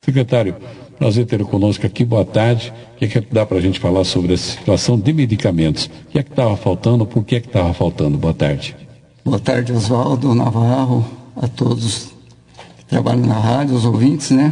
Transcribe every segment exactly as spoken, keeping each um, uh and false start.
Secretário, prazer ter conosco aqui, boa tarde. O que é que dá para a gente falar sobre a situação de medicamentos? O que é que estava faltando, por que é que estava faltando? Boa tarde. Boa tarde, Oswaldo, Navarro, a todos que trabalham na rádio, os ouvintes, né?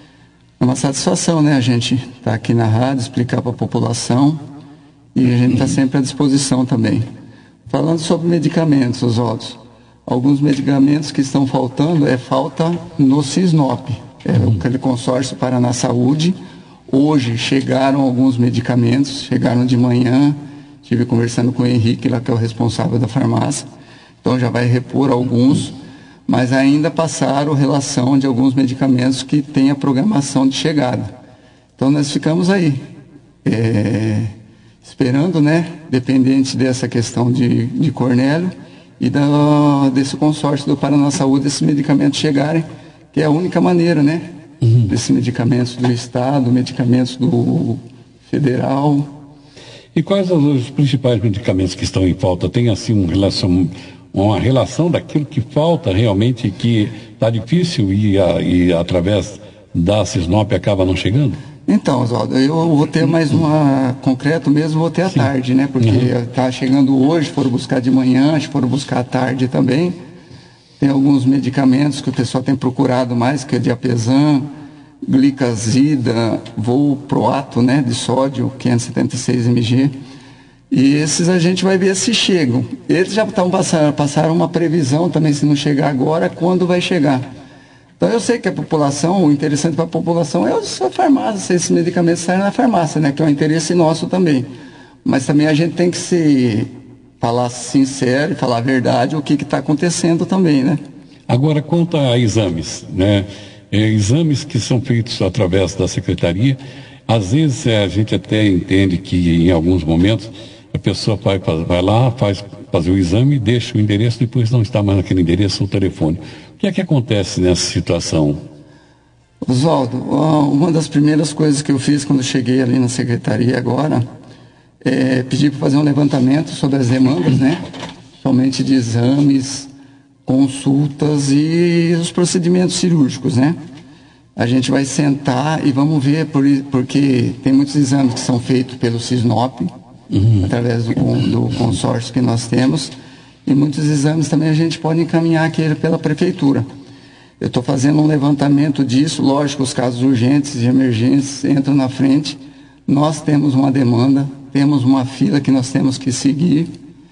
É uma satisfação, né, a gente estar tá aqui na rádio, explicar para a população e a gente está sempre à disposição também. Falando sobre medicamentos, Oswaldo, alguns medicamentos que estão faltando é falta no Cisnop, é aquele consórcio Paraná Saúde. Hoje chegaram alguns medicamentos, chegaram de manhã, estive conversando com o Henrique, lá que é o responsável da farmácia, então já vai repor alguns, mas ainda passaram relação de alguns medicamentos que têm a programação de chegada. Então nós ficamos aí, é, esperando, né, dependente dessa questão de, de Cornélio e da, desse consórcio do Paraná Saúde, esses medicamentos chegarem, que é a única maneira, né, uhum. desses medicamentos do Estado, medicamentos do federal. E quais são os principais medicamentos que estão em falta? Tem assim uma relação... uma relação daquilo que falta realmente, que está difícil e, a, e através da Cisnop acaba não chegando? Então, Oswaldo, eu vou ter mais uma, concreto mesmo, vou ter à Sim. tarde, né? Porque está uhum. chegando hoje, foram buscar de manhã, foram buscar à tarde também. Tem alguns medicamentos que o pessoal tem procurado mais, que é diapezam, glicazida, Volproato, né? De sódio, quinhentos e setenta e seis miligramas. E esses a gente vai ver se chegam. Eles já estão passando, passaram uma previsão também, se não chegar agora, quando vai chegar. Então eu sei que a população, o interessante para a população é a farmácia, se esses medicamentos saem na farmácia, né? Que é um interesse nosso também. Mas também a gente tem que se falar sincero e falar a verdade, o que está acontecendo também, né? Agora, quanto a exames, né? É, exames que são feitos através da secretaria, às vezes é, a gente até entende que em alguns momentos a pessoa vai, vai lá, faz fazer o exame, deixa o endereço, depois não está mais naquele endereço ou telefone. O que é que acontece nessa situação? Oswaldo, uma das primeiras coisas que eu fiz quando cheguei ali na secretaria agora é pedir para fazer um levantamento sobre as demandas, né? Somente de exames, consultas e os procedimentos cirúrgicos, né? A gente vai sentar e vamos ver, por, porque tem muitos exames que são feitos pelo Cisnop, uhum. através do, do consórcio que nós temos, e muitos exames também a gente pode encaminhar aqui pela prefeitura. Eu estou fazendo um levantamento disso, lógico, os casos urgentes e emergentes entram na frente, nós temos uma demanda, temos uma fila que nós temos que seguir,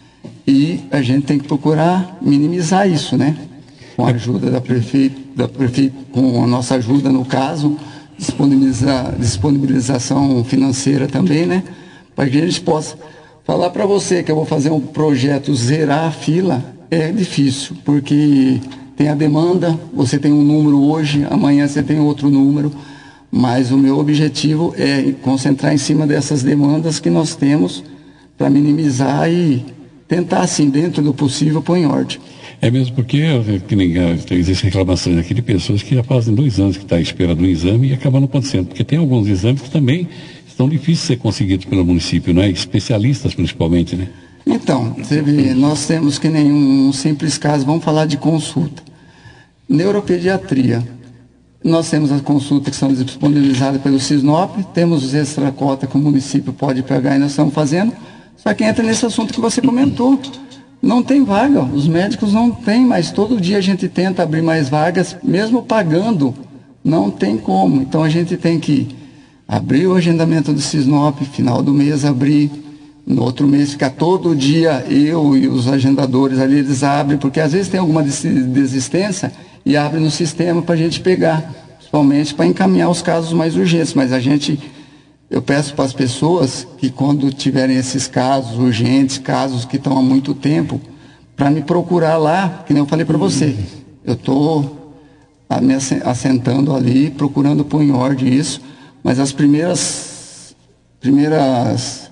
e a gente tem que procurar minimizar isso, né? Com a ajuda da prefeita, da prefeita, com a nossa ajuda no caso, disponibilizar, disponibilização financeira também, né? Para que a gente possa falar para você que eu vou fazer um projeto zerar a fila, é difícil, porque tem a demanda, você tem um número hoje, amanhã você tem outro número, mas o meu objetivo é concentrar em cima dessas demandas que nós temos para minimizar e tentar, assim, dentro do possível, pôr em ordem. É mesmo porque que nem, existem reclamações aqui de pessoas que já fazem dois anos que estão à espera do exame e acabam não acontecendo, porque tem alguns exames que também estão difíceis de ser conseguidos pelo município, não é? Especialistas principalmente, né? Então, você vê, nós temos que nem um simples caso, vamos falar de consulta. Neuropediatria. Nós temos as consultas que são disponibilizadas pelo Cisnop, temos os extracota que o município pode pegar e nós estamos fazendo, só que entra nesse assunto que você comentou. Não tem vaga, os médicos não têm, mas todo dia a gente tenta abrir mais vagas, mesmo pagando, não tem como. Então a gente tem que abrir o agendamento do Cisnop, final do mês abrir, no outro mês ficar todo dia eu e os agendadores ali, eles abrem, porque às vezes tem alguma desistência e abre no sistema para a gente pegar, principalmente para encaminhar os casos mais urgentes, mas a gente... Eu peço para as pessoas que quando tiverem esses casos urgentes, casos que estão há muito tempo, para me procurar lá, que nem eu falei para você. Eu estou me assentando ali, procurando pôr em ordem isso, mas as primeiras, primeiras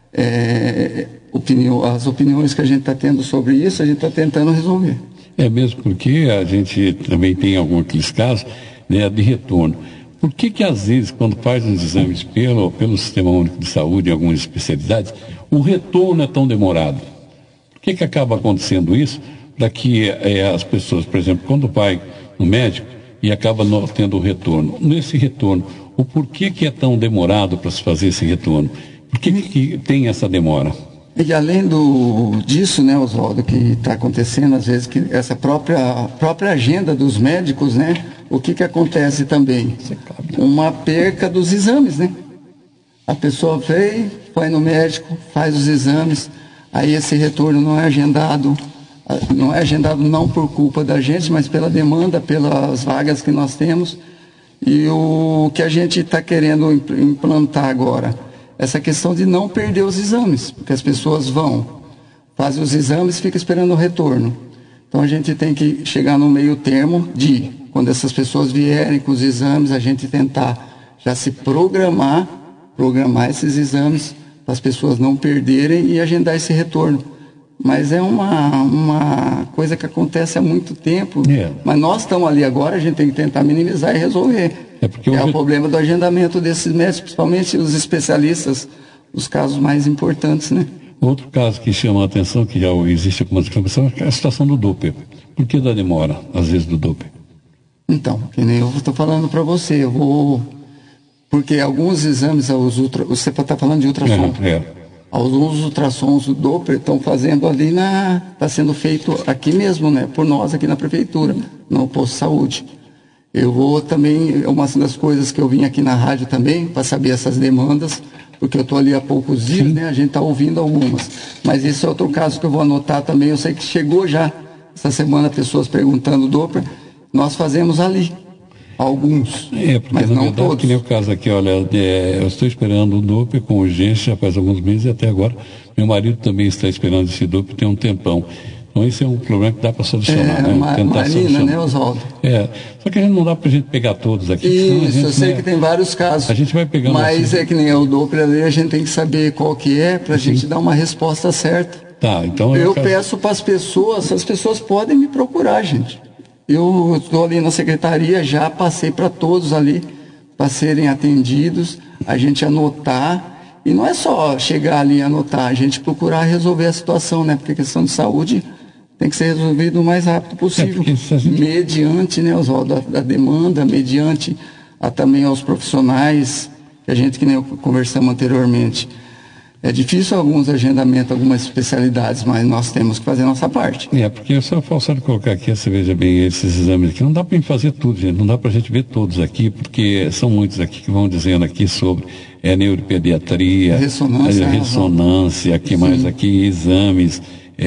é, opinião, as opiniões que a gente está tendo sobre isso, a gente está tentando resolver. É mesmo porque a gente também tem alguns aqueles casos, né, de retorno. Por que que às vezes, quando faz os exames pelo, pelo Sistema Único de Saúde, em algumas especialidades, o retorno é tão demorado? Por que que acaba acontecendo isso? Para que é, as pessoas, por exemplo, quando vai no médico, e acaba não tendo um retorno. Nesse retorno, o porquê que é tão demorado para se fazer esse retorno? Por que, que tem essa demora? E além do, disso, né, Oswaldo, que está acontecendo, às vezes, que essa própria, própria agenda dos médicos, né, o que, que acontece também? Uma perca dos exames, né? A pessoa vem, vai no médico, faz os exames, aí esse retorno não é agendado, não é agendado não por culpa da gente, mas pela demanda, pelas vagas que nós temos. E o que a gente está querendo implantar agora, essa questão de não perder os exames, porque as pessoas vão, fazem os exames e ficam esperando o retorno. Então a gente tem que chegar no meio termo de, quando essas pessoas vierem com os exames, a gente tentar já se programar, programar esses exames para as pessoas não perderem e agendar esse retorno. Mas é uma, uma coisa que acontece há muito tempo. É. Mas nós estamos ali agora, a gente tem que tentar minimizar e resolver. É, porque é o problema do agendamento desses médicos, principalmente os especialistas, os casos mais importantes, né? Outro caso que chama a atenção, que já existe algumas reclamações, é a situação do Doppler. Por que da demora, às vezes, do Doppler? Então, que nem eu estou falando para você, eu vou... Porque alguns exames, os ultra... você está falando de ultrassom. É, é. Alguns ultrassons do Doppler estão fazendo ali na... Está sendo feito aqui mesmo, né? Por nós aqui na prefeitura, no posto de saúde. Eu vou também, uma das coisas que eu vim aqui na rádio também, para saber essas demandas, porque eu estou ali há poucos dias, Sim. né? A gente está ouvindo algumas. Mas esse é outro caso que eu vou anotar também. Eu sei que chegou já, essa semana, pessoas perguntando o Doppler. Nós fazemos ali. Alguns, é, porque, mas na não verdade, todos. Que nem o caso aqui, olha, é, eu estou esperando o Doppler com urgência já faz alguns meses e até agora meu marido também está esperando esse Doppler tem um tempão. Então esse é um problema que dá para solucionar, é, né? Ma Tentar Marina, solucionar. né, Oswaldo? É, só que a gente não dá para a gente pegar todos aqui. Isso, gente, eu sei né, que tem vários casos. A gente vai pegando Mas assim. É que nem o Doppler ali, a gente tem que saber qual que é para a gente dar uma resposta certa. Tá, então... Eu, eu quero... peço para as pessoas, as pessoas podem me procurar, gente. Eu estou ali na secretaria, já passei para todos ali, para serem atendidos, a gente anotar, e não é só chegar ali e anotar, a gente procurar resolver a situação, né? Porque a questão de saúde tem que ser resolvida o mais rápido possível, é gente... mediante, né, Oswaldo, a, a demanda, mediante a, também aos profissionais, que a gente, que nem conversamos anteriormente. É difícil alguns agendamentos, algumas especialidades, mas nós temos que fazer a nossa parte. É, porque eu só falsado colocar aqui, você veja bem, esses exames aqui, não dá para fazer tudo, gente, não dá para a gente ver todos aqui, porque são muitos aqui que vão dizendo aqui sobre é, neuropediatria, ressonância, a ressonância, aqui mais aqui, exames,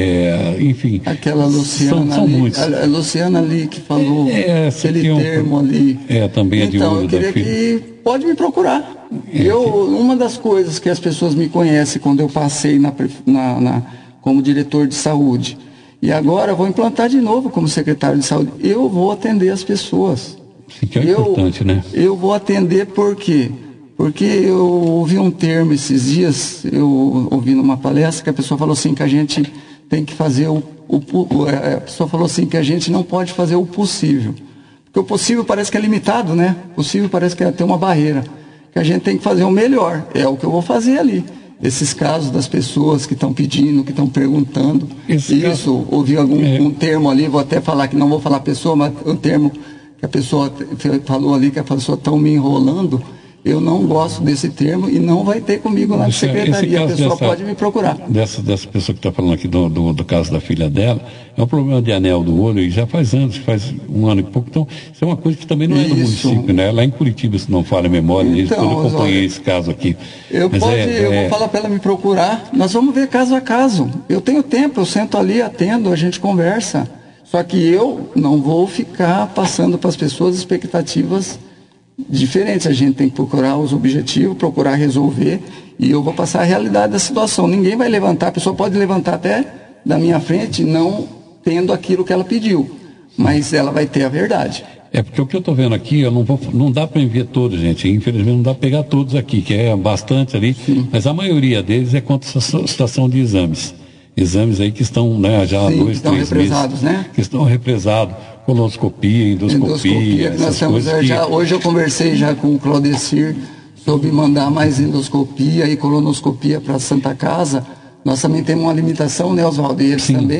é, enfim. Aquela Luciana são, são ali, muitos. A, a Luciana ali que falou, é, aquele é um, termo ali. É, também é de então, ouro eu queria que pode me procurar. É, eu, uma das coisas que as pessoas me conhecem quando eu passei na, na, na, como diretor de saúde, e agora vou implantar de novo como secretário de saúde, eu vou atender as pessoas. Isso que é eu, importante, né? Eu vou atender por quê? Porque eu ouvi um termo esses dias, eu ouvi numa palestra que a pessoa falou assim que a gente tem que fazer o, o, o a pessoa falou assim que a gente não pode fazer o possível. Porque o possível parece que é limitado, né? O possível parece que tem uma barreira. Que a gente tem que fazer o melhor. É o que eu vou fazer ali. Esses casos das pessoas que estão pedindo, que estão perguntando. Esse isso, caso... ouvi algum é. um termo ali, vou até falar que não vou falar pessoa, mas um termo que a pessoa falou ali, que a pessoa está me enrolando. Eu não gosto desse termo e não vai ter comigo na Esse, secretaria. A pessoa dessa, pode me procurar. Dessa, dessa pessoa que está falando aqui do, do, do caso da filha dela, é um problema de anel do olho e já faz anos, faz um ano e pouco. Então, isso é uma coisa que também não é do município, né? Lá em Curitiba, se não falha a memória, então, eu acompanhei esse caso aqui. Eu, pode, é, eu é... vou falar para ela me procurar. Nós vamos ver caso a caso. Eu tenho tempo, eu sento ali, atendo, a gente conversa. Só que eu não vou ficar passando para as pessoas expectativas diferentes. A gente tem que procurar os objetivos, procurar resolver, e eu vou passar a realidade da situação. Ninguém vai levantar, a pessoa pode levantar até da minha frente não tendo aquilo que ela pediu, mas ela vai ter a verdade. É porque o que eu estou vendo aqui, eu não, vou, não dá para enviar todos, gente, infelizmente não dá para pegar todos aqui, que é bastante ali. Sim. Mas a maioria deles é contra a situação de exames. Exames aí que estão, né, já há Sim, dois, estão três represados, meses, né? Que estão represados, colonoscopia, endoscopia, endoscopia nós estamos, que... já, hoje eu conversei já com o Claudecir sobre mandar mais endoscopia e colonoscopia para a Santa Casa. Nós também temos uma limitação, né, Oswaldo? E eles Sim. também,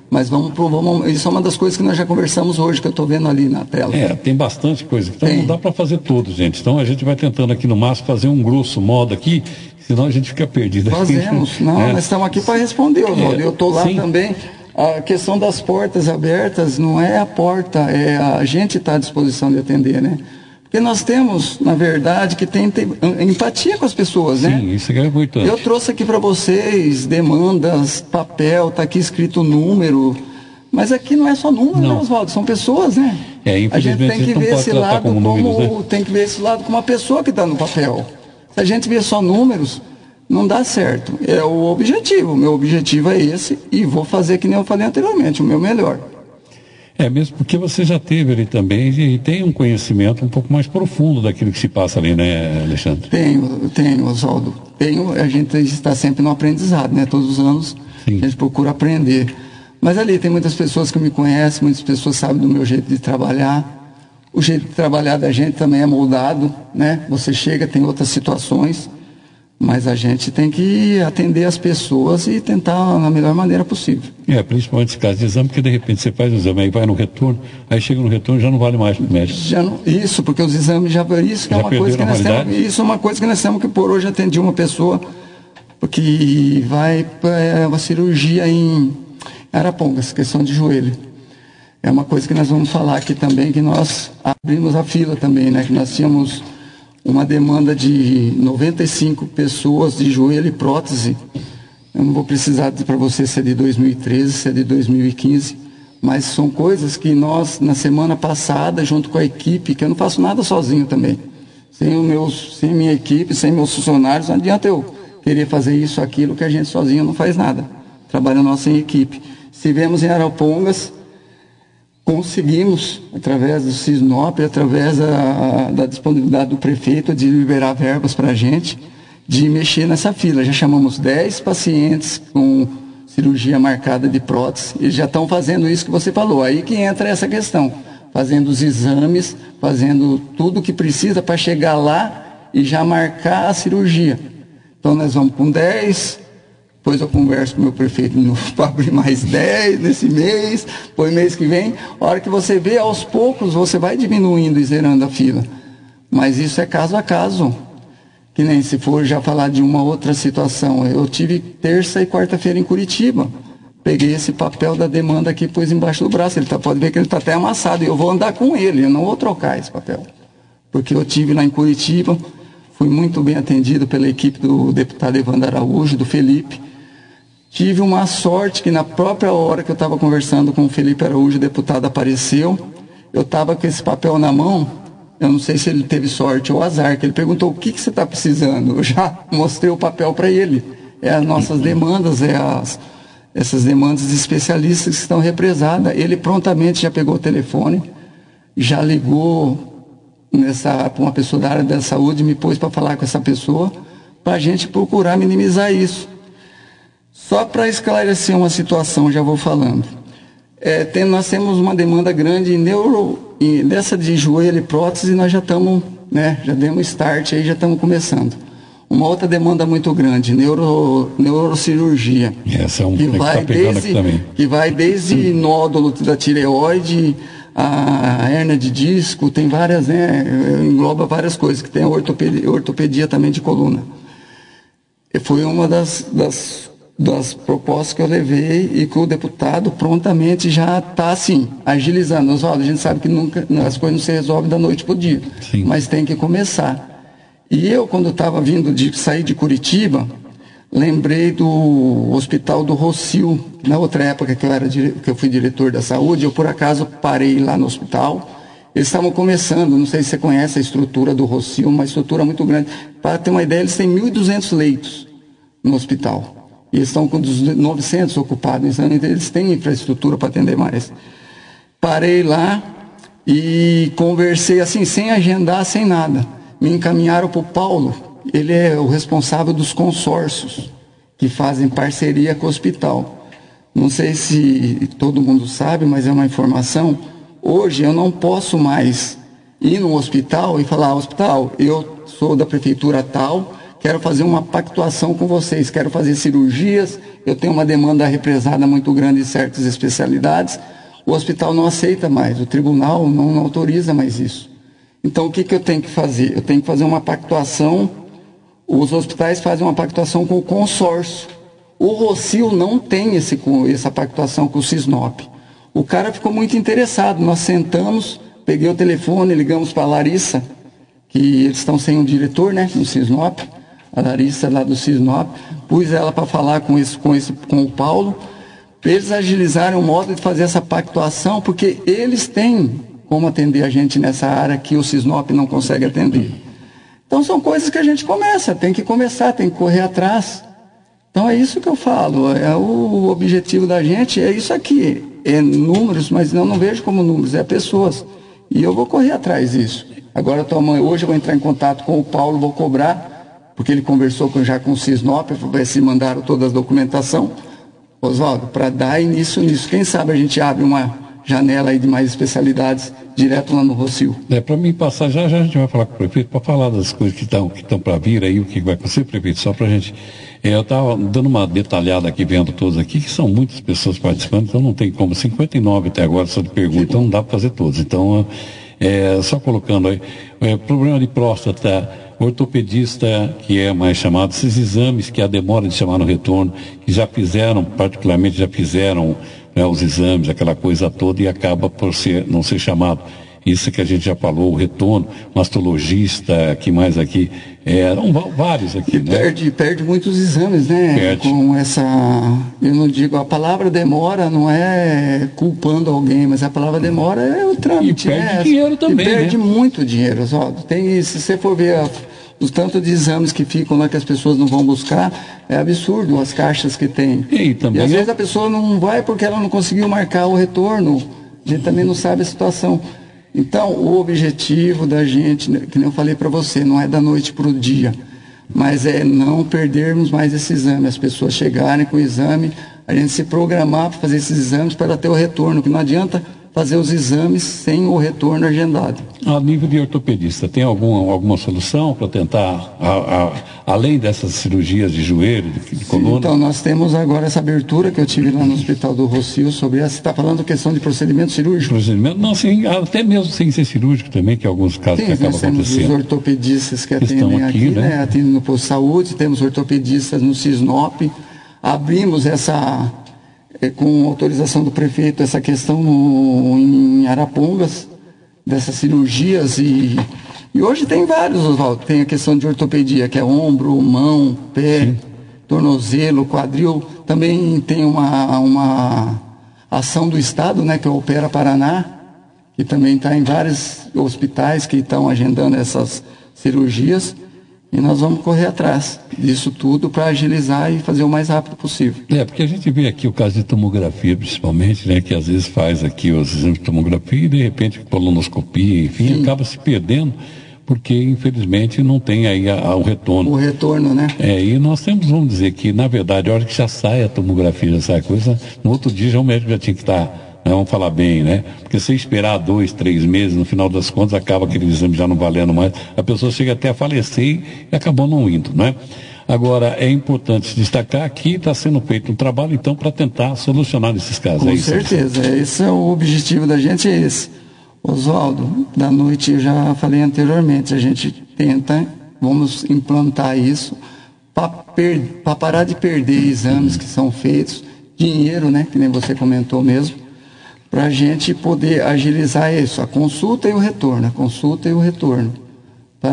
Mas vamos, vamos, isso é uma das coisas que nós já conversamos hoje, que eu estou vendo ali na tela. É, tem bastante coisa. Então tem. Não dá para fazer tudo, gente. Então a gente vai tentando aqui no máximo fazer um grosso modo aqui, senão a gente fica perdido. Fazemos. Não, é. Nós estamos aqui para responder, Oswaldo. É, eu estou lá sim. também. A questão das portas abertas não é a porta, é a gente estar à disposição de atender, né? Porque nós temos, na verdade, que tem, tem empatia com as pessoas, né? Sim, isso é importante. Eu trouxe aqui para vocês demandas, papel, está aqui escrito número, mas aqui não é só número, não. né, Oswaldo? São pessoas, né? É, infelizmente, a gente tem que ver esse lado como, como números, né? tem que ver esse lado como uma pessoa que está no papel. Se a gente vê só números, não dá certo. É o objetivo. O meu objetivo é esse e vou fazer que nem eu falei anteriormente, o meu melhor. É, mesmo porque você já teve ali também e tem um conhecimento um pouco mais profundo daquilo que se passa ali, né, Alexandre? Tenho, tenho, Oswaldo. Tenho, a gente está sempre no aprendizado, né? Todos os anos Sim. a gente procura aprender. Mas ali tem muitas pessoas que me conhecem, muitas pessoas sabem do meu jeito de trabalhar. O jeito de trabalhar da gente também é moldado, né? Você chega, tem outras situações, mas a gente tem que atender as pessoas e tentar na melhor maneira possível. É, principalmente esse caso de exame, porque de repente você faz o exame, aí vai no retorno, aí chega no retorno já não vale mais para o médico. Já não, isso, porque os exames já... Isso que já é uma coisa que nós temos, isso é uma coisa que nós temos que por hoje atendi uma pessoa que vai para uma cirurgia em Arapongas, questão de joelho. É uma coisa que nós vamos falar aqui também, que nós abrimos a fila também, né? Que nós tínhamos uma demanda de noventa e cinco pessoas de joelho e prótese. Eu não vou precisar dizer para você se é de dois mil e treze, se é de dois mil e quinze, mas são coisas que nós, na semana passada, junto com a equipe, que eu não faço nada sozinho também, sem, o meus, sem minha equipe, sem meus funcionários, não adianta eu querer fazer isso, aquilo, que a gente sozinho não faz nada. Trabalha nossa em equipe. Estivemos em Arapongas, conseguimos, através do Cisnop, através da, da disponibilidade do prefeito, de liberar verbas para a gente, de mexer nessa fila. Já chamamos dez pacientes com cirurgia marcada de prótese. Eles já estão fazendo isso que você falou. Aí que entra essa questão. Fazendo os exames, fazendo tudo o que precisa para chegar lá e já marcar a cirurgia. Então nós vamos com dez... Depois eu converso com o meu prefeito para abrir mais dez nesse mês, depois mês que vem. A hora que você vê, aos poucos, você vai diminuindo e zerando a fila. Mas isso é caso a caso. Que nem se for já falar de uma outra situação. Eu tive terça e quarta-feira em Curitiba. Peguei esse papel da demanda aqui e pus embaixo do braço. Ele tá, pode ver que ele está até amassado. E eu vou andar com ele, eu não vou trocar esse papel. Porque eu tive lá em Curitiba, fui muito bem atendido pela equipe do deputado Evandro Araújo, do Felipe. Tive uma sorte que na própria hora que eu estava conversando com o Felipe Araújo, o deputado apareceu, eu estava com esse papel na mão, eu não sei se ele teve sorte ou azar, que ele perguntou o que, que você está precisando. Eu já mostrei o papel para ele. É as nossas demandas, é as, essas demandas de especialistas que estão represadas. Ele prontamente já pegou o telefone, já ligou para uma pessoa da área da saúde, me pôs para falar com essa pessoa, para a gente procurar minimizar isso. Só para esclarecer uma situação, já vou falando. É, tem, nós temos uma demanda grande em neuro, em, dessa de joelho e prótese, nós já estamos, né, já demos start aí, já estamos começando. Uma outra demanda muito grande, neuro, neurocirurgia. Essa é um que, que vai tá pegando desde, aqui também. Que vai desde nódulo da tireoide, a hérnia de disco, tem várias, né, engloba várias coisas, que tem a ortopedia, ortopedia também de coluna. E foi uma das... das das propostas que eu levei e que o deputado prontamente já está assim, agilizando. Oswaldo, a gente sabe que nunca, as coisas não se resolvem da noite para o dia, Sim. mas tem que começar. E eu, quando estava vindo de sair de Curitiba, lembrei do Hospital do Rossio, na outra época que eu, era, que eu fui diretor da saúde, eu por acaso parei lá no hospital. Eles estavam começando, não sei se você conhece a estrutura do Rossio, uma estrutura muito grande. Para ter uma ideia, eles têm mil e duzentos leitos no hospital. E eles estão com novecentos ocupados, então eles têm infraestrutura para atender mais. Parei lá e conversei assim, sem agendar, sem nada. Me encaminharam para o Paulo, ele é o responsável dos consórcios, que fazem parceria com o hospital. Não sei se todo mundo sabe, mas é uma informação. Hoje eu não posso mais ir no hospital e falar, hospital, eu sou da prefeitura tal, quero fazer uma pactuação com vocês, quero fazer cirurgias, eu tenho uma demanda represada muito grande em certas especialidades, o hospital não aceita mais, o tribunal não, não autoriza mais isso. Então, o que, que eu tenho que fazer? Eu tenho que fazer uma pactuação, os hospitais fazem uma pactuação com o consórcio. O Rossio não tem esse, essa pactuação com o Cisnop. O cara ficou muito interessado, nós sentamos, peguei o telefone, ligamos para a Larissa, que eles estão sem um diretor, né, no Cisnop, a Larissa lá do Cisnop, pus ela para falar com, esse, com, esse, com o Paulo, eles agilizaram o modo de fazer essa pactuação, porque eles têm como atender a gente nessa área que o Cisnop não consegue atender. Então são coisas que a gente começa, tem que começar, tem que correr atrás. Então é isso que eu falo, é o objetivo da gente, é isso aqui, é números, mas não, não vejo como números, é pessoas. E eu vou correr atrás disso. Agora, tua mãe, hoje eu vou entrar em contato com o Paulo, vou cobrar, porque ele conversou com, já com o Cisnop, vai se mandaram toda a documentação, Oswaldo, para dar início nisso. Quem sabe a gente abre uma janela aí de mais especialidades direto lá no Rossio. É, para mim passar, já, já a gente vai falar com o prefeito, para falar das coisas que estão que estão para vir aí, o que vai acontecer, prefeito, só para a gente... É, eu estava dando uma detalhada aqui, vendo todos aqui, que são muitas pessoas participando, então não tem como, cinquenta e nove até agora, só de pergunta, então não dá para fazer todos. Então, é, só colocando aí, é, problema de próstata, ortopedista, que é mais chamado, esses exames que a demora de chamar no retorno, que já fizeram, particularmente já fizeram, né, os exames, aquela coisa toda, e acaba por ser, não ser chamado. Isso que a gente já falou, o retorno, mastologista, que mais aqui, eram vários aqui, né? Perde, perde muitos exames, né? Perde. Com essa, eu não digo, a palavra demora não é culpando alguém, mas a palavra demora é o trâmite, e perde né? dinheiro também, e perde né? muito dinheiro, ó. Tem, se você for ver a, os tanto de exames que ficam lá que as pessoas não vão buscar, é absurdo as caixas que tem. E, também e às é... vezes a pessoa não vai porque ela não conseguiu marcar o retorno, a gente também não sabe a situação. Então, o objetivo da gente, que nem eu falei para você, não é da noite para o dia, mas é não perdermos mais esse exame, as pessoas chegarem com o exame, a gente se programar para fazer esses exames para ter o retorno, que não adianta fazer os exames sem o retorno agendado. A nível de ortopedista, tem alguma, alguma solução para tentar, a, a, além dessas cirurgias de joelho, de, de coluna? Então, nós temos agora essa abertura que eu tive lá no Hospital do Rossio sobre essa. Você está falando questão de procedimento cirúrgico? Procedimento? Não, sim, até mesmo sem ser cirúrgico também, que alguns casos sim, que acabam nós temos acontecendo. Os ortopedistas que atendem Estão aqui, aqui, né? né? Atendem no posto de saúde, temos ortopedistas no Cisnop. Abrimos essa, é, com autorização do prefeito, essa questão no, em Arapongas, dessas cirurgias e, e hoje tem vários, Oswaldo. Tem a questão de ortopedia, que é ombro, mão, pé, sim, tornozelo, quadril. Também tem uma, uma ação do Estado, né, que é o Opera Paraná, que também está em vários hospitais que estão agendando essas cirurgias. E nós vamos correr atrás disso tudo para agilizar e fazer o mais rápido possível. É, porque a gente vê aqui o caso de tomografia, principalmente, né, que às vezes faz aqui os exames de tomografia e de repente colonoscopia, enfim, sim, acaba se perdendo, porque infelizmente não tem aí a, a, o retorno. O retorno, né? É, e nós temos, vamos dizer que, na verdade, a hora que já sai a tomografia, já sai a coisa, no outro dia já o médico já tinha que estar... Vamos falar bem, né? Porque se esperar dois, três meses, no final das contas, acaba aquele exame já não valendo mais. A pessoa chega até a falecer e acabou não indo, né? Agora, é importante destacar que está sendo feito um trabalho, então, para tentar solucionar esses casos. Com é isso, certeza. Assim? Esse é o objetivo da gente, é esse. Oswaldo, da noite eu já falei anteriormente, a gente tenta, vamos implantar isso para per, parar de perder exames uhum. que são feitos, dinheiro, né? Que nem você comentou mesmo, para a gente poder agilizar isso, a consulta e o retorno, a consulta e o retorno, para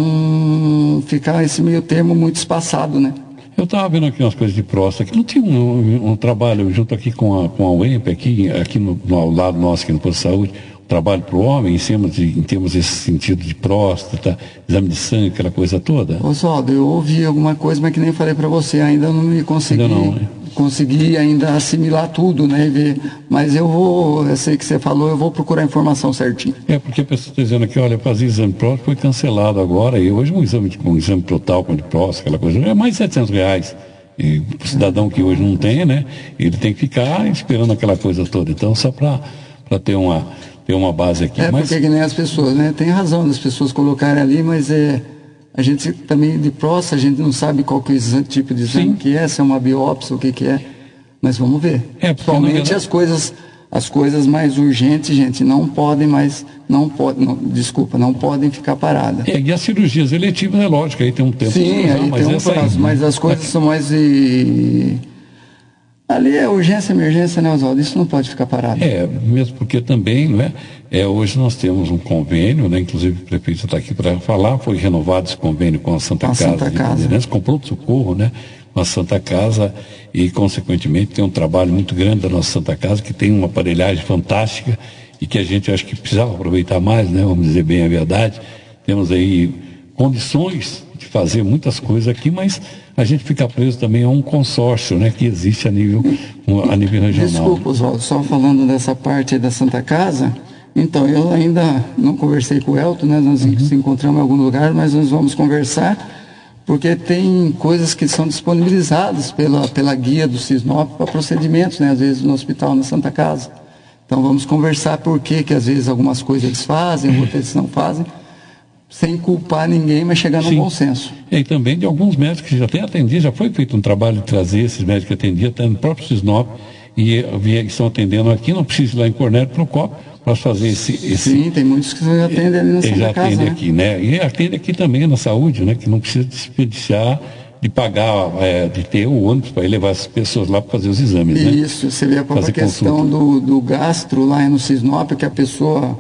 não ficar esse meio termo muito espaçado, né? Eu estava vendo aqui umas coisas de próstata, que não tinha um, um trabalho junto aqui com a, com a U E M P, aqui, aqui no, no ao lado nosso, aqui no posto de saúde, um trabalho para o homem, em termos, de, em termos desse sentido de próstata, exame de sangue, aquela coisa toda? Oswaldo, eu ouvi alguma coisa, mas que nem falei para você, ainda não me consegui... Ainda não, né? Consegui ainda assimilar tudo, né, e ver, mas eu vou, eu sei que você falou, eu vou procurar a informação certinho. É, porque a pessoa está dizendo aqui, olha, fazer exame de próstata foi cancelado agora, e hoje um exame, um exame total com de próstata, aquela coisa, é mais de setecentos reais. E o cidadão que hoje não tem, né, ele tem que ficar esperando aquela coisa toda. Então, só para ter uma, ter uma base aqui. É, mas... porque que nem as pessoas, né, tem razão das pessoas colocarem ali, mas é... A gente também, de próstata, a gente não sabe qual que é o exame, tipo de exame Sim. que é, se é uma biópsia, o que que é. Mas vamos ver. É, Principalmente verdade... as coisas, as coisas mais urgentes, gente, não podem mais, não pode, não, desculpa, não podem ficar paradas. É, e as cirurgias eletivas, é lógico, aí tem um tempo. Sim, usar, aí mas tem um prazo, aí... mas as coisas são mais... E... Ali é urgência, emergência, né, Oswaldo? Isso não pode ficar parado. É, mesmo porque também, não é? É, hoje nós temos um convênio, né? Inclusive o prefeito está aqui para falar, foi renovado esse convênio com a Santa a Casa Santa de Casa. Bandeirantes, com pronto-socorro, né? Com a Santa Casa e, consequentemente, tem um trabalho muito grande da nossa Santa Casa, que tem uma aparelhagem fantástica e que a gente acho que precisava aproveitar mais, né? Vamos dizer bem a verdade. Temos aí condições de fazer muitas coisas aqui, mas a gente fica preso também a um consórcio, né, que existe a nível, a nível regional. Desculpa, Oswaldo, só falando dessa parte aí da Santa Casa, então, eu ainda não conversei com o Elton, né, nós uhum. nos encontramos em algum lugar, mas nós vamos conversar, porque tem coisas que são disponibilizadas pela, pela guia do Sisnop para procedimentos, né, às vezes no hospital, na Santa Casa. Então, vamos conversar por que que às vezes algumas coisas eles fazem, outras eles não fazem, sem culpar ninguém, mas chegar num bom senso. E também de alguns médicos que já têm atendido, já foi feito um trabalho de trazer esses médicos que atendiam, até no próprio Sisnop, e, e estão atendendo aqui, não precisa ir lá em Cornélio para o C O P, para fazer esse, esse... Sim, tem muitos que já atendem ali na Santa já Casa, atende né? aqui, né? E atende aqui também na saúde, né? Que não precisa desperdiciar de pagar, é, de ter o ônibus para ir levar as pessoas lá para fazer os exames, né? Isso, você vê a própria questão do, do gastro lá no Sisnop, que a pessoa...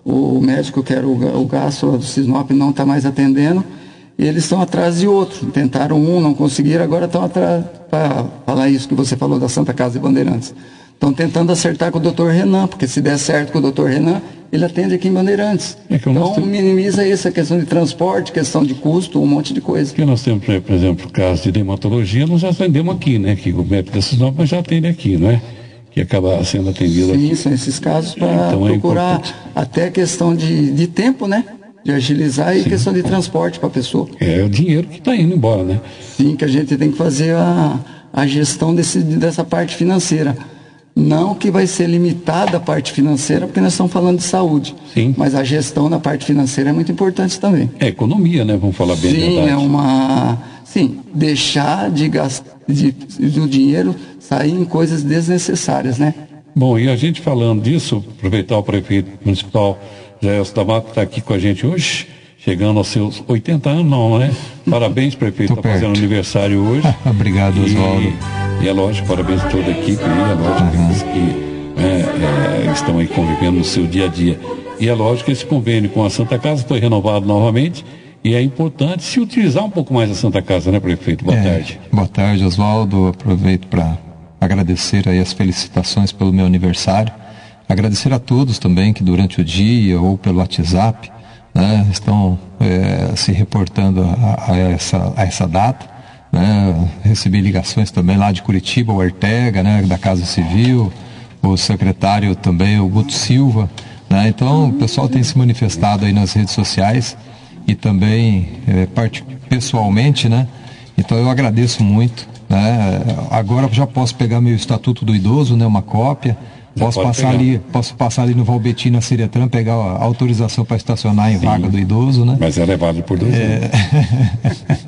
O médico que era o, o gastro do Sisnop não está mais atendendo, e eles estão atrás de outro. Tentaram um, não conseguiram, agora estão atrás, para falar isso que você falou da Santa Casa de Bandeirantes. Estão tentando acertar com o doutor Renan, porque se der certo com o doutor Renan, ele atende aqui em Bandeirantes. É então temos... minimiza isso, a questão de transporte, questão de custo, um monte de coisa. Porque nós temos, por exemplo, o caso de dermatologia, nós já atendemos aqui, né? Que o médico da Sisnop já atende aqui, não é? Que acaba sendo atendido Sim, aqui. são esses casos para então, procurar é até questão de, de tempo, né? De agilizar e Sim. questão de transporte para a pessoa. É o dinheiro que está indo embora, né? Sim, que a gente tem que fazer a, a gestão desse, dessa parte financeira. Não que vai ser limitada a parte financeira, porque nós estamos falando de saúde. Sim. Mas a gestão da parte financeira é muito importante também. É economia, né? Vamos falar bem a verdade. Sim, é uma... Sim, deixar de gastar de, do dinheiro sair em coisas desnecessárias, né? Bom, e a gente falando disso, aproveitar o prefeito municipal Jair Damato que está aqui com a gente hoje, chegando aos seus oitenta anos, não, né? Parabéns, prefeito, está fazendo aniversário hoje. Obrigado, Oswaldo. E, e é lógico, parabéns a toda a equipe, e é lógico uhum. que é, é, estão aí convivendo no seu dia a dia. E é lógico que esse convênio com a Santa Casa foi renovado novamente. E é importante se utilizar um pouco mais a Santa Casa, né, prefeito? Boa é, tarde. Boa tarde, Oswaldo. Aproveito para agradecer aí as felicitações pelo meu aniversário. Agradecer a todos também que durante o dia ou pelo WhatsApp, né, estão é, se reportando a, a, essa, a essa data. Né. Recebi ligações também lá de Curitiba, o Ortega, né, da Casa Civil, o secretário também, o Guto Silva. Né. Então, o pessoal tem se manifestado aí nas redes sociais. E também é, parte, pessoalmente, né? Então eu agradeço muito, né? Agora já posso pegar meu Estatuto do Idoso, né? Uma cópia. Posso passar pegar. ali, posso passar ali no Valbetim, na Ciretran, pegar a autorização para estacionar em Sim, vaga do idoso, né? Mas ela é válida por dois é... anos.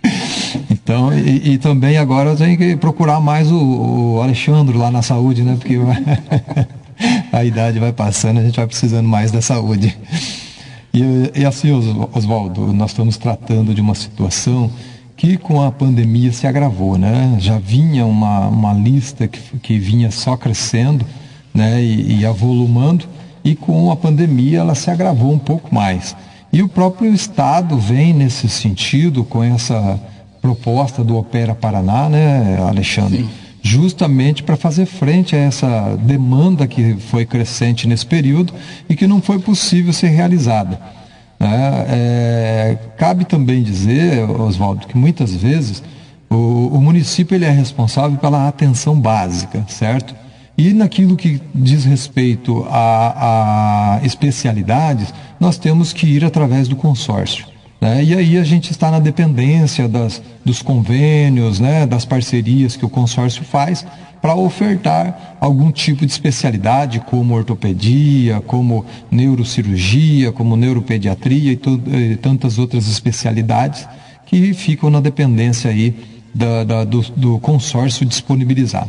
Então, e, e também agora eu tenho que procurar mais o, o Alexandre lá na saúde, né? Porque a idade vai passando, a gente vai precisando mais da saúde. E, e assim, Oswaldo, nós estamos tratando de uma situação que com a pandemia se agravou, né? Já vinha uma, uma lista que, que vinha só crescendo, né? E, e avolumando, e com a pandemia ela se agravou um pouco mais. E o próprio Estado vem nesse sentido com essa proposta do Opera Paraná, né, Alexandre? Sim. Justamente para fazer frente a essa demanda que foi crescente nesse período e que não foi possível ser realizada. É, é, cabe também dizer, Oswaldo, que muitas vezes o, o município ele é responsável pela atenção básica, certo? E naquilo que diz respeito a, a especialidades, nós temos que ir através do consórcio. Né? E aí a gente está na dependência das, dos convênios, né, das parcerias que o consórcio faz para ofertar algum tipo de especialidade, como ortopedia, como neurocirurgia, como neuropediatria e, to- e tantas outras especialidades que ficam na dependência aí da, da, do, do consórcio disponibilizado.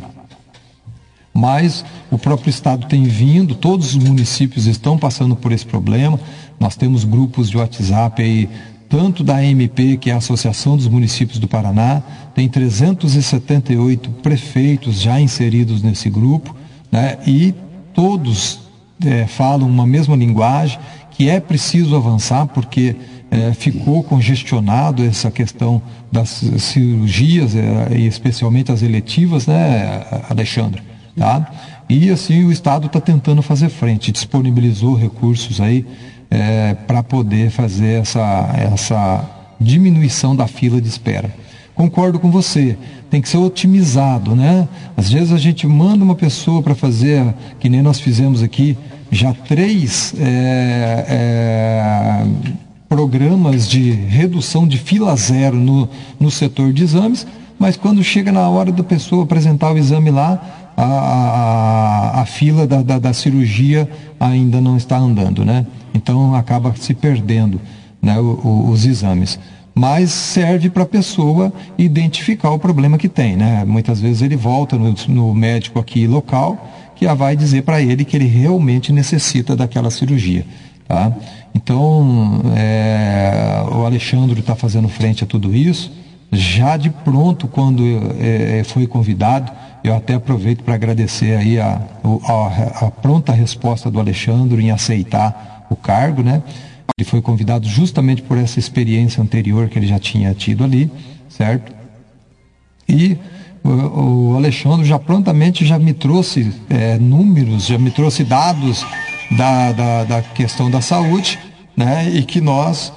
Mas o próprio Estado tem vindo, todos os municípios estão passando por esse problema. Nós temos grupos de WhatsApp aí, tanto da A M P, que é a Associação dos Municípios do Paraná, tem trezentos e setenta e oito prefeitos já inseridos nesse grupo, né? E todos é, falam uma mesma linguagem, que é preciso avançar, porque é, ficou congestionado essa questão das cirurgias, é, e especialmente as eletivas, né, Alexandre? Tá? E assim o Estado está tentando fazer frente, disponibilizou recursos aí é, para poder fazer essa, essa diminuição da fila de espera. Concordo com você, tem que ser otimizado, né? Às vezes a gente manda uma pessoa para fazer, que nem nós fizemos aqui, já três é, é, programas de redução de fila zero no, no setor de exames, mas quando chega na hora da pessoa apresentar o exame lá, A, a, a fila da, da, da cirurgia ainda não está andando, né? Então acaba se perdendo, né, o, o, os exames. Mas serve para a pessoa identificar o problema que tem, né? Muitas vezes ele volta no, no médico aqui local, que já vai dizer para ele que ele realmente necessita daquela cirurgia, tá? Então é, o Alexandre está fazendo frente a tudo isso. Já de pronto, quando é, foi convidado, eu até aproveito para agradecer aí a, a, a pronta resposta do Alexandre em aceitar o cargo, né? Ele foi convidado justamente por essa experiência anterior que ele já tinha tido ali, certo? E o, o Alexandre já prontamente já me trouxe é, números, já me trouxe dados da, da, da questão da saúde, né? E que nós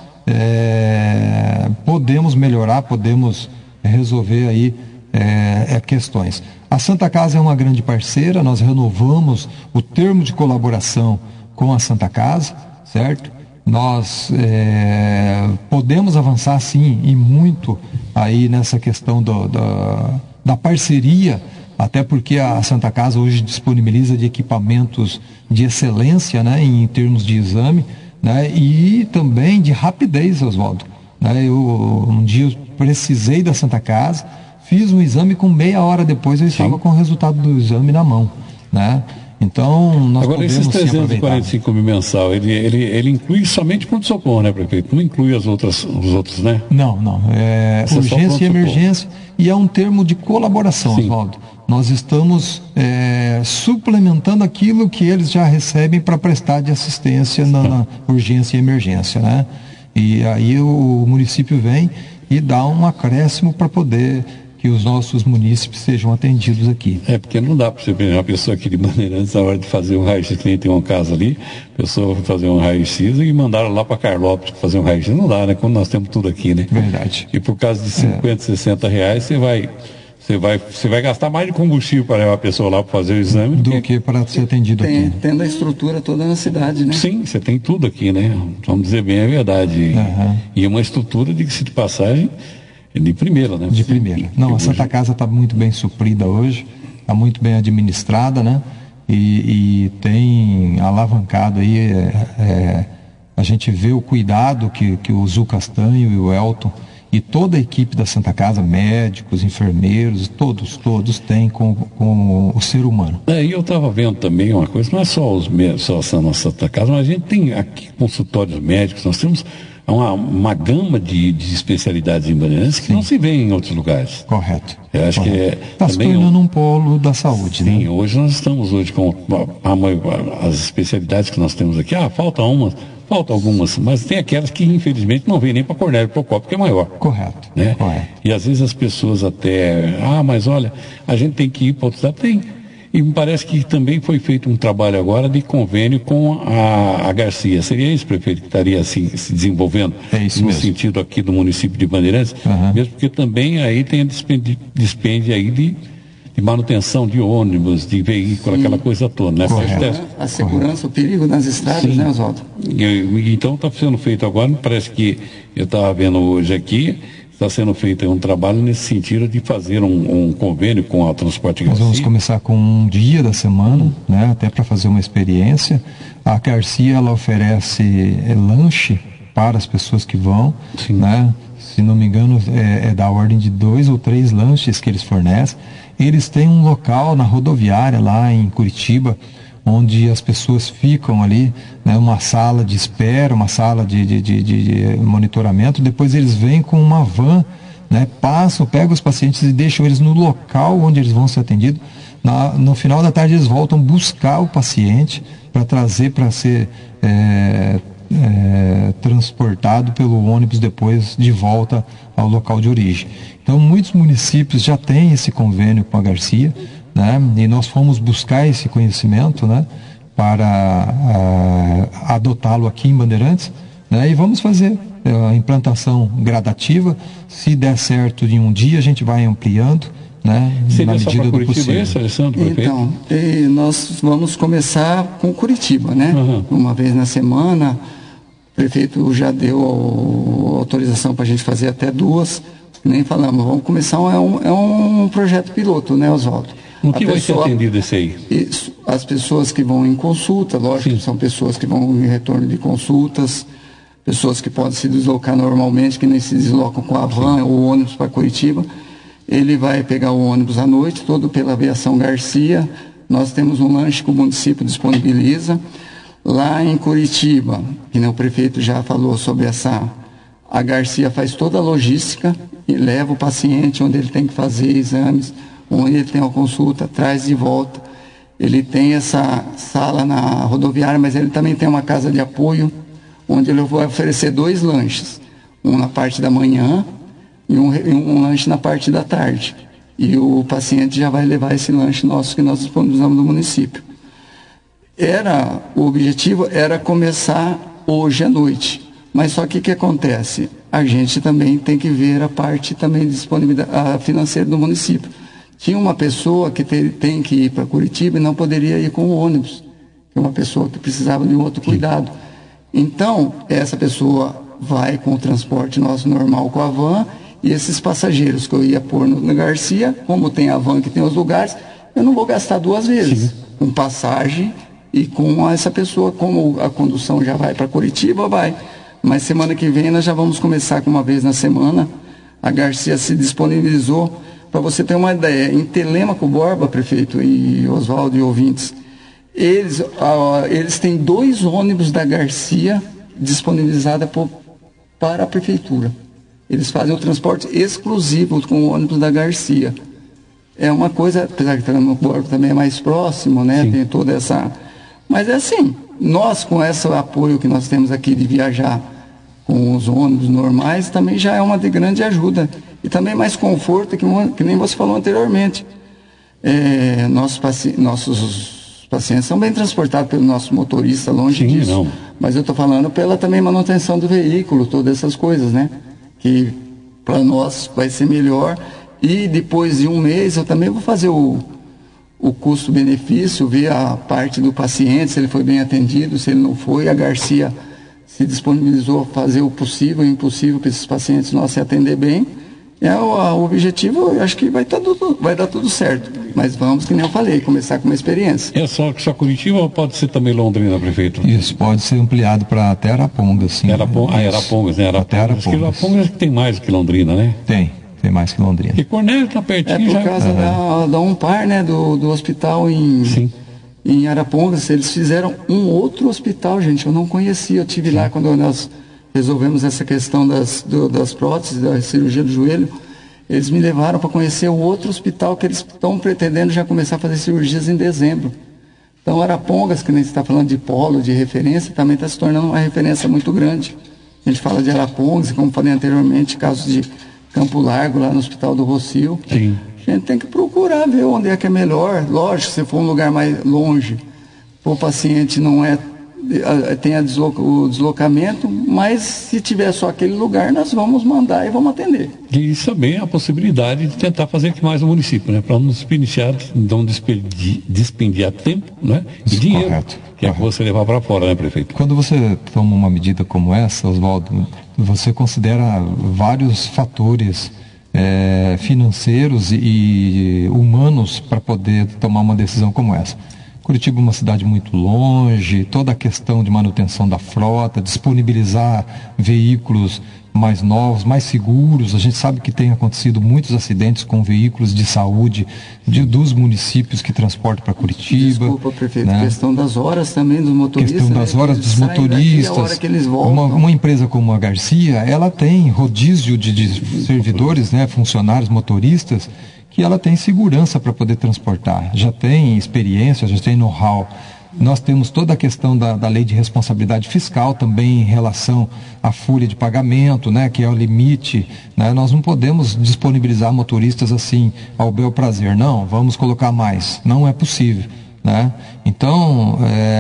é, podemos melhorar, podemos resolver aí é, é, questões. A Santa Casa é uma grande parceira, nós renovamos o termo de colaboração com a Santa Casa, certo? Nós é, podemos avançar sim e muito aí nessa questão do, da, da parceria, até porque a Santa Casa hoje disponibiliza de equipamentos de excelência, né, em termos de exame, né, e também de rapidez, Oswaldo. Né? Eu, um dia eu precisei da Santa Casa, fiz um exame, com meia hora depois eu estava com o resultado do exame na mão, né? Então, nós Agora, podemos esses trezentos e quarenta e sim cinco mil mensal, ele, ele, ele inclui somente pronto-socorro, né, prefeito? Não inclui as outras, os outros, né? Não, não. É Esse urgência é e emergência, e é um termo de colaboração, Sim. Oswaldo. Nós estamos é, suplementando aquilo que eles já recebem para prestar de assistência na, na urgência e emergência, né? E aí o, o município vem e dá um acréscimo para poder que os nossos munícipes sejam atendidos aqui. É, porque não dá para você ver uma pessoa aqui de Bandeirantes, na hora de fazer um raio-x, que nem tem um caso ali, a pessoa vai fazer um raio-x e mandaram lá para Carlópolis fazer um raio-x. Não dá, né? Quando nós temos tudo aqui, né? Verdade. E por causa de cinquenta, é. sessenta reais, você vai, você, vai, você vai gastar mais de combustível para levar a pessoa lá para fazer o exame do que, que para ser atendido tem, aqui. Tendo a estrutura toda na cidade, né? Sim, você tem tudo aqui, né? Vamos dizer bem a verdade. Uhum. E uma estrutura, diga-se de passagem, de primeira, né? De primeira. Não, a Santa Casa está muito bem suprida hoje, está muito bem administrada, né? E, e tem alavancado aí, é, é, a gente vê o cuidado que, que o Zu Castanho e o Elton e toda a equipe da Santa Casa, médicos, enfermeiros, todos, todos têm com, com o ser humano. É, e eu estava vendo também uma coisa, não é só os médicos, só a nossa Santa Casa, mas a gente tem aqui consultórios médicos, nós temos uma, uma gama de, de especialidades em Bandeirantes que Sim. não se vê em outros lugares. Correto. Eu acho Correto. que é está se tornando um polo da saúde, Sim, né? hoje nós estamos hoje com a, a, as especialidades que nós temos aqui. Ah, falta umas, falta algumas, mas tem aquelas que infelizmente não vêm nem para Cornélio Procópio, que é maior. Correto. Né? Correto. E às vezes as pessoas até, ah, mas olha, a gente tem que ir para outro estado. Tem. E me parece que também foi feito um trabalho agora de convênio com a, a Garcia. Seria isso, prefeito, que estaria assim, se desenvolvendo é isso no mesmo. sentido aqui do município de Bandeirantes? Uhum. Mesmo porque também aí tem a dispende, dispende aí de, de manutenção de ônibus, de veículo, Sim. aquela coisa toda, né? Correto. A segurança, Correto. O perigo nas estradas, Sim. né, Oswaldo? Então está sendo feito agora, parece que eu estava vendo hoje aqui, está sendo feito um trabalho nesse sentido de fazer um, um convênio com a Transporte Garcia. Nós vamos começar com um dia da semana, hum. né, até para fazer uma experiência. A Garcia, ela oferece é, lanche para as pessoas que vão, né? Se não me engano, é, é da ordem de dois ou três lanches que eles fornecem. Eles têm um local na rodoviária lá em Curitiba, onde as pessoas ficam ali, né, uma sala de espera, uma sala de, de, de, de monitoramento. Depois eles vêm com uma van, né, passam, pegam os pacientes e deixam eles no local onde eles vão ser atendidos. Na, no final da tarde eles voltam buscar o paciente para trazer para ser é, é, transportado pelo ônibus depois de volta ao local de origem. Então muitos municípios já têm esse convênio com a Garcia, né? E nós fomos buscar esse conhecimento, né, para uh, adotá-lo aqui em Bandeirantes, né, e vamos fazer a implantação gradativa. Se der certo em um dia, a gente vai ampliando, né, na medida do possível. Esse, Alessandro, então, e nós vamos começar com Curitiba, né? Uhum. Uma vez na semana, o prefeito já deu autorização para a gente fazer até duas, nem falamos, vamos começar, é um, é um projeto piloto, né, Oswaldo? O que a vai pessoa, ser atendido esse aí? Isso, as pessoas que vão em consulta, lógico, Sim. são pessoas que vão em retorno de consultas, pessoas que podem se deslocar normalmente, que nem se deslocam com a van Sim. ou ônibus para Curitiba. Ele vai pegar o ônibus à noite, todo pela Aviação Garcia. Nós temos um lanche que o município disponibiliza. Lá em Curitiba, que nem o prefeito já falou sobre essa... A Garcia faz toda a logística e leva o paciente onde ele tem que fazer exames, onde ele tem uma consulta, traz de volta. Ele tem essa sala na rodoviária, mas ele também tem uma casa de apoio, onde ele vai oferecer dois lanches, um na parte da manhã e um, um lanche na parte da tarde. E o paciente já vai levar esse lanche nosso que nós disponibilizamos do município. Era, o objetivo era começar hoje à noite, mas só que o que acontece? A gente também tem que ver a parte também de disponibilidade financeira do município. Tinha uma pessoa que te, tem que ir para Curitiba e não poderia ir com o ônibus, que é uma pessoa que precisava de um outro cuidado. Então, essa pessoa vai com o transporte nosso normal com a van, e esses passageiros que eu ia pôr no, no Garcia, como tem a van que tem os lugares, eu não vou gastar duas vezes, Sim. com passagem e com essa pessoa, como a condução já vai para Curitiba, vai. Mas semana que vem nós já vamos começar com uma vez na semana. A Garcia se disponibilizou. Para você ter uma ideia, em Telêmaco Borba, prefeito, e Oswaldo e ouvintes, eles, uh, eles têm dois ônibus da Garcia disponibilizados para a prefeitura. Eles fazem o transporte exclusivo com o ônibus da Garcia. É uma coisa, apesar que Telêmaco Borba também é mais próximo, né? Sim. Tem toda essa... Mas é assim, nós com esse apoio que nós temos aqui de viajar com os ônibus normais, também já é uma de grande ajuda. E também mais conforto, que, que nem você falou anteriormente. É, nossos, paci nossos pacientes são bem transportados pelo nosso motorista, longe Sim, disso. Não. Mas eu estou falando pela também manutenção do veículo, todas essas coisas, né? Que para nós vai ser melhor. E depois de um mês eu também vou fazer o, o custo-benefício, ver a parte do paciente, se ele foi bem atendido, se ele não foi. A Garcia se disponibilizou a fazer o possível e o impossível para esses pacientes nossos se atender bem. É, o, o objetivo, eu acho que vai, tá tudo, vai dar tudo certo. Mas vamos, que nem eu falei, começar com uma experiência. É só, só Curitiba ou pode ser também Londrina, prefeito? Isso, pode ser ampliado para até Arapongas, sim. Arapong... Ah, Arapongas, né? Arapongas. Até Arapongas. Arapongas tem mais que Londrina, né? Tem, tem mais que Londrina. E Cornélio está pertinho já. É por já. causa ah, da, da Umpar, né? Do, do hospital em, sim. em Arapongas. Eles fizeram um outro hospital, gente. Eu não conhecia, eu estive lá quando nós resolvemos essa questão das, do, das próteses, da cirurgia do joelho. Eles me levaram para conhecer o outro hospital que eles estão pretendendo já começar a fazer cirurgias em dezembro. Então, Arapongas, que nem você está falando de polo, de referência, também está se tornando uma referência muito grande. A gente fala de Arapongas, como falei anteriormente, casos de Campo Largo, lá no Hospital do Rocio. Sim. A gente tem que procurar ver onde é que é melhor. Lógico, se for um lugar mais longe, o paciente não é, tem a desloca, o deslocamento, mas se tiver só aquele lugar, nós vamos mandar e vamos atender. E isso também é a possibilidade de tentar fazer aqui mais no município, né? Para não despendiciar, não despendiar, despendiar tempo, né? E dinheiro. Correto. que é você levar para fora, né, prefeito? Quando você toma uma medida como essa, Oswaldo, você considera vários fatores é, financeiros e humanos para poder tomar uma decisão como essa. Curitiba é uma cidade muito longe, toda a questão de manutenção da frota, disponibilizar veículos mais novos, mais seguros. A gente sabe que tem acontecido muitos acidentes com veículos de saúde de, dos municípios que transportam para Curitiba. Desculpa, prefeito, né? Questão das horas também dos motoristas. Questão das horas né? dos motoristas. A hora que eles voltam. Uma, uma empresa como a Garcia, ela tem rodízio de, de servidores, né, funcionários, motoristas, que ela tem segurança para poder transportar. Já tem experiência, já tem know-how. Nós temos toda a questão da, da lei de responsabilidade fiscal também em relação à folha de pagamento, né, que é o limite. Né? Nós não podemos disponibilizar motoristas assim ao bel prazer. Não, vamos colocar mais. Não é possível. Né? Então,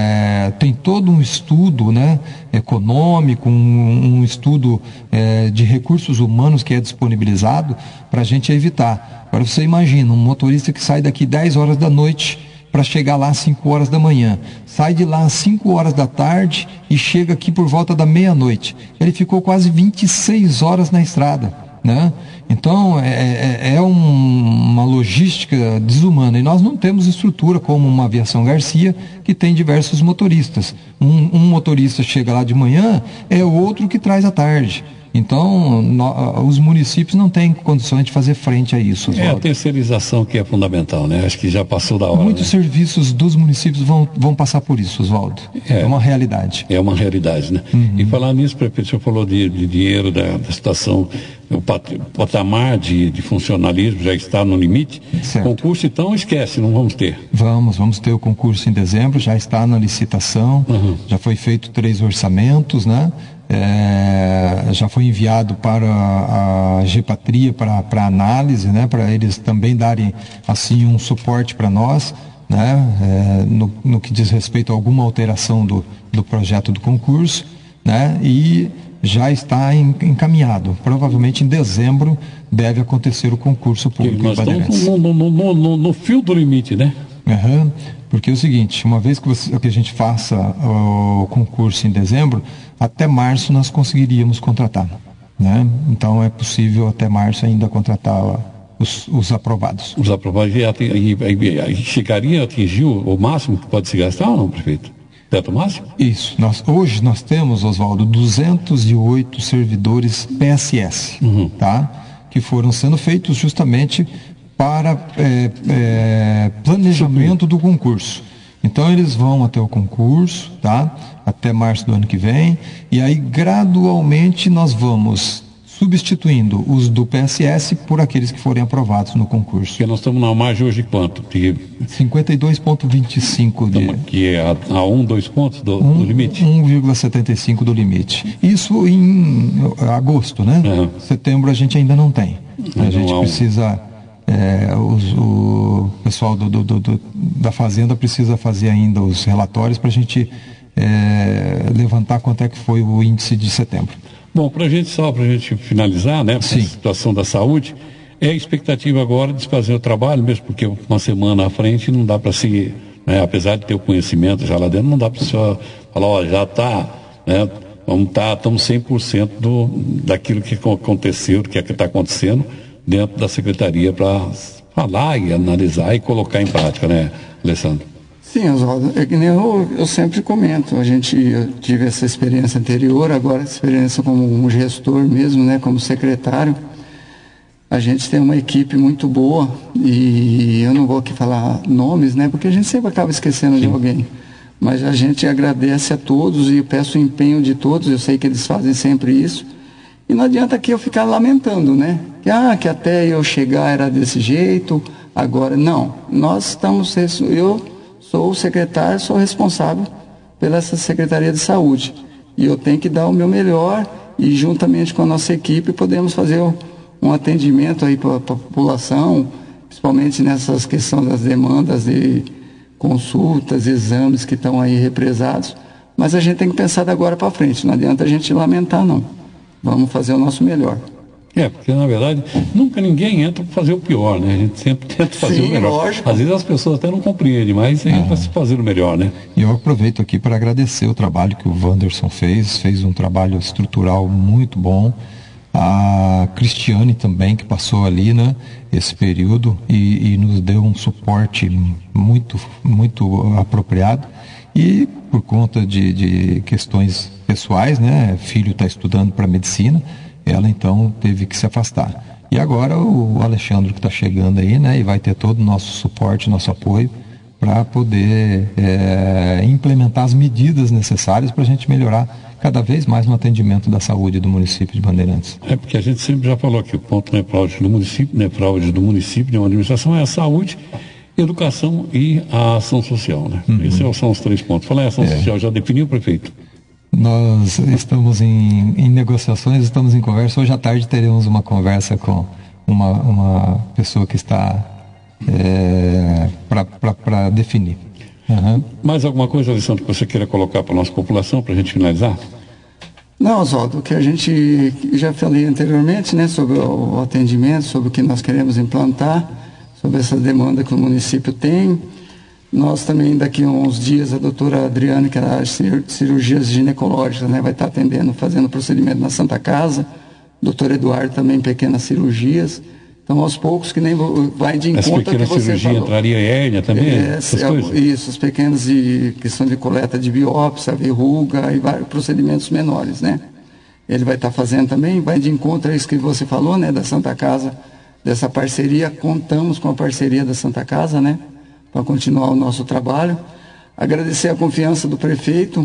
é, tem todo um estudo, né, econômico, um, um estudo é, de recursos humanos que é disponibilizado para a gente evitar. Agora você imagina, um motorista que sai daqui dez horas da noite para chegar lá às cinco horas da manhã, sai de lá às cinco horas da tarde e chega aqui por volta da meia-noite. Ele ficou quase vinte e seis horas na estrada, né? Então é, é, é um, uma logística desumana e nós não temos estrutura como uma aviação Garcia que tem diversos motoristas. Um, um motorista chega lá de manhã, é o outro que traz à tarde. Então, no, os municípios não têm condições de fazer frente a isso. Oswaldo. É a terceirização que é fundamental, né? Acho que já passou da hora. Muitos né? serviços dos municípios vão, vão passar por isso, Oswaldo. É, é uma realidade. É uma realidade, né? Uhum. E falar nisso, prefeito, o senhor falou de, de dinheiro, da, da situação, o patamar de, de funcionalismo já está no limite. Certo. Concurso, então, esquece, não vamos ter. Vamos, vamos ter o concurso em dezembro, já está na licitação, uhum. já foi feito três orçamentos, né? É, já foi enviado para a Gepatria para, para análise, né, para eles também darem assim um suporte para nós, né, é, no, no que diz respeito a alguma alteração do, do projeto do concurso, né, e já está em, encaminhado. Provavelmente em dezembro deve acontecer o concurso público. Nós estamos no, no, no, no, no fio do limite, né? Uhum. Porque é o seguinte, uma vez que, você, que a gente faça o concurso em dezembro, até março nós conseguiríamos contratar, né? Então é possível até março ainda contratar os, os aprovados. Os aprovados e, e, e, e chegaria a atingir o máximo que pode se gastar ou não, prefeito? Teto máximo? Isso. Nós, hoje nós temos, Oswaldo, duzentos e oito servidores P S S, uhum. tá? Que foram sendo feitos justamente para é, é, planejamento do concurso. Então eles vão até o concurso, tá? Até março do ano que vem, e aí gradualmente nós vamos substituindo os do P S S por aqueles que forem aprovados no concurso. Porque nós estamos na margem hoje de quanto? De... cinquenta e dois vírgula vinte e cinco de... Então, que é a, a um, dois pontos do, um, do limite? um vírgula setenta e cinco do limite. Isso em agosto, né? Uhum. Setembro a gente ainda não tem. Então, a gente precisa... É, os, o pessoal do, do, do, da Fazenda precisa fazer ainda os relatórios para a gente é, levantar quanto é que foi o índice de setembro. Bom, para a gente só, para a gente finalizar, né, a situação da saúde, é a expectativa agora de se fazer o trabalho, mesmo porque uma semana à frente não dá para seguir, né, apesar de ter o conhecimento já lá dentro, não dá para só falar, ó, já está, né, vamos tá, estamos cem por cento do, daquilo que aconteceu, do que é está acontecendo dentro da secretaria para falar e analisar e colocar em prática, né, Alessandro? Sim, Oswaldo, é que nem eu, eu sempre comento, a gente, eu tive essa experiência anterior, agora essa experiência como um gestor mesmo, né, como secretário, a gente tem uma equipe muito boa e eu não vou aqui falar nomes, né, porque a gente sempre acaba esquecendo Sim. de alguém, mas a gente agradece a todos e peço o empenho de todos, eu sei que eles fazem sempre isso, e não adianta aqui eu ficar lamentando, né, que, ah, que até eu chegar era desse jeito, agora, não, nós estamos, eu sou o secretário, sou responsável pela essa Secretaria de Saúde. E eu tenho que dar o meu melhor e, juntamente com a nossa equipe, podemos fazer um atendimento aí para a população, principalmente nessas questões das demandas de consultas, exames que estão aí represados. Mas a gente tem que pensar de agora para frente, não adianta a gente lamentar, não. Vamos fazer o nosso melhor. É, porque na verdade nunca ninguém entra para fazer o pior, né? A gente sempre tenta fazer Sim, o melhor. Lógico. Às vezes as pessoas até não compreendem, mas entra para se fazer o melhor, né? E eu aproveito aqui para agradecer o trabalho que o Wanderson fez, fez um trabalho estrutural muito bom. A Cristiane também, que passou ali, né, esse período e, e nos deu um suporte muito, muito apropriado. E por conta de, de questões pessoais, né, filho está estudando para medicina, ela então teve que se afastar. E agora o Alexandre que está chegando aí, né, e vai ter todo o nosso suporte, nosso apoio para poder é, implementar as medidas necessárias para a gente melhorar cada vez mais no atendimento da saúde do município de Bandeirantes. É porque a gente sempre já falou que o ponto nefrálgico do município, nefrálgico do município, de uma administração, é a saúde, educação e a ação social, né? Uhum. Esses são os três pontos. Falar em ação é. social, já definiu, prefeito? Nós estamos em, em negociações, estamos em conversa. Hoje à tarde teremos uma conversa com uma, uma pessoa que está é, para definir. Uhum. Mais alguma coisa, Alessandro, que você queira colocar para a nossa população, para a gente finalizar? Não, Oswaldo, o que a gente já falei anteriormente, né, sobre o atendimento, sobre o que nós queremos implantar, sobre essa demanda que o município tem. Nós também, daqui a uns dias, a doutora Adriane, que é da cirurgias ginecológicas, né, vai estar atendendo, fazendo procedimento na Santa Casa. Doutor Eduardo também, pequenas cirurgias. Então, aos poucos, que nem vai de encontro ao que você falou. As pequenas cirurgias entraria hérnia também? É, é, isso, as pequenas de questão de coleta de biópsia, verruga e vários procedimentos menores, né? Ele vai estar fazendo também, vai de encontro a isso que você falou, né, da Santa Casa, dessa parceria. Contamos com a parceria da Santa Casa, né, para continuar o nosso trabalho. Agradecer a confiança do prefeito,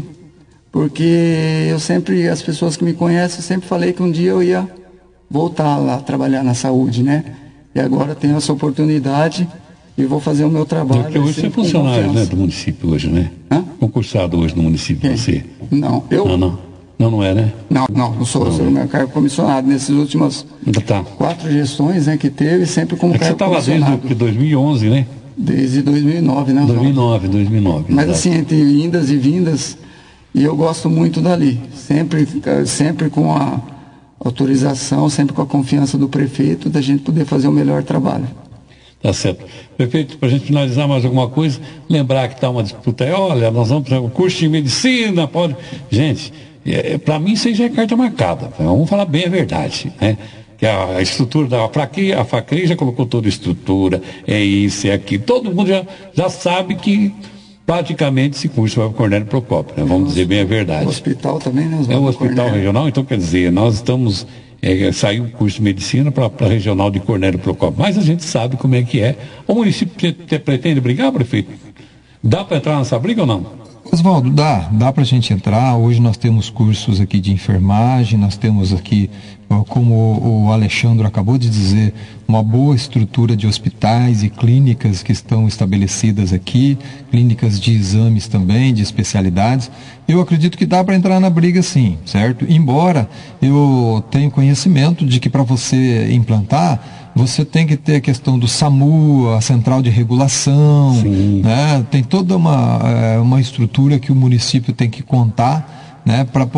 porque eu sempre, as pessoas que me conhecem, eu sempre falei que um dia eu ia voltar lá a trabalhar na saúde, né? E agora tenho essa oportunidade e vou fazer o meu trabalho. Porque hoje você é funcionário, né, do município hoje, né? Hã? Concursado hoje no município, Quem? você? Não, eu... Não, não. Não, não é, né? Não, não, não sou. Não, sou meu cargo comissionado. Nessas últimas tá. quatro gestões, né, que teve, sempre como é cargo comissionado. Você estava desde dois mil e onze, né? Desde dois mil e nove, né? dois mil e nove, dois mil e nove. Mas exato. assim, entre indas e vindas, e eu gosto muito dali. Sempre, sempre com a autorização, sempre com a confiança do prefeito, da gente poder fazer o melhor trabalho. Tá certo. Prefeito, para a gente finalizar mais alguma coisa, lembrar que está uma disputa aí, olha, nós vamos para o curso de medicina, pode... Gente, é, para mim isso aí já é carta marcada, vamos falar bem a verdade, né? Que a, a estrutura da FACRI, a FACRI já colocou toda a estrutura, é isso, é aquilo, todo mundo já, já sabe que praticamente esse curso vai para o Cornélio Procópio, né? Vamos dizer bem a verdade. O hospital também, né? É um hospital regional, então quer dizer, nós estamos... É, saiu o curso de medicina para a regional de Cornélio Procópio. Mas a gente sabe como é que é. O município pre- pretende brigar, prefeito? Dá para entrar nessa briga ou não? Oswaldo, dá. Dá para a gente entrar. Hoje nós temos cursos aqui de enfermagem, nós temos aqui, como o Alexandre acabou de dizer, uma boa estrutura de hospitais e clínicas que estão estabelecidas aqui, clínicas de exames também, de especialidades. Eu acredito que dá para entrar na briga sim, certo? Embora eu tenha conhecimento de que para você implantar, você tem que ter a questão do SAMU, a central de regulação, né? Tem toda uma, uma estrutura que o município tem que contar, né, para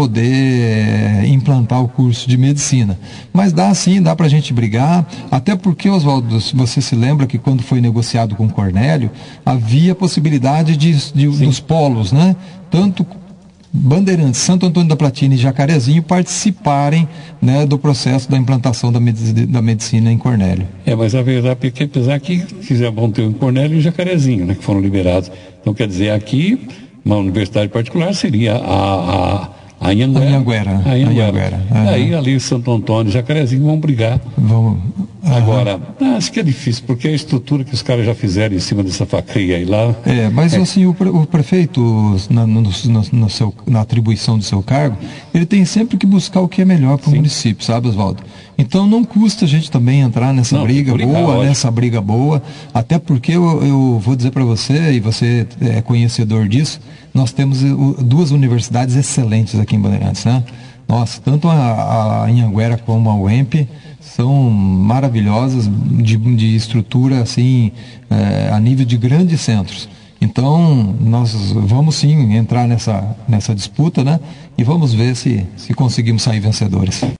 poder implantar o curso de medicina. Mas dá sim, dá para a gente brigar, até porque, Oswaldo, se você se lembra que quando foi negociado com o Cornélio, havia possibilidade de, de dos polos, né? Tanto Bandeirantes, Santo Antônio da Platina e Jacarezinho participarem, né, do processo da implantação da, medic- da medicina em Cornélio. É, mas a verdade é que apesar que quiser vão ter o Cornélio e o Jacarezinho, né, que foram liberados. Então quer dizer, aqui, uma universidade particular seria a, a, a Anhanguera. A Anhanguera. A Anhanguera. Uhum. Aí ali Santo Antônio e Jacarezinho vão brigar. Vamos. Uhum. Agora, acho que é difícil, porque a estrutura que os caras já fizeram em cima dessa FACRI aí lá... É, mas é... assim, o, pre, o prefeito, na, no, no, no seu, na atribuição do seu cargo, ele tem sempre que buscar o que é melhor para o município, sabe, Oswaldo? Então não custa a gente também entrar nessa não, briga brigar, boa, ótimo. nessa briga boa, até porque eu, eu vou dizer para você, e você é conhecedor disso, nós temos duas universidades excelentes aqui em Bandeirantes, né? Nossa, tanto a, a Anhanguera como a U E M P são maravilhosas, de, de estrutura assim, é, a nível de grandes centros. Então, nós vamos sim entrar nessa, nessa disputa, né? E vamos ver se, se conseguimos sair vencedores.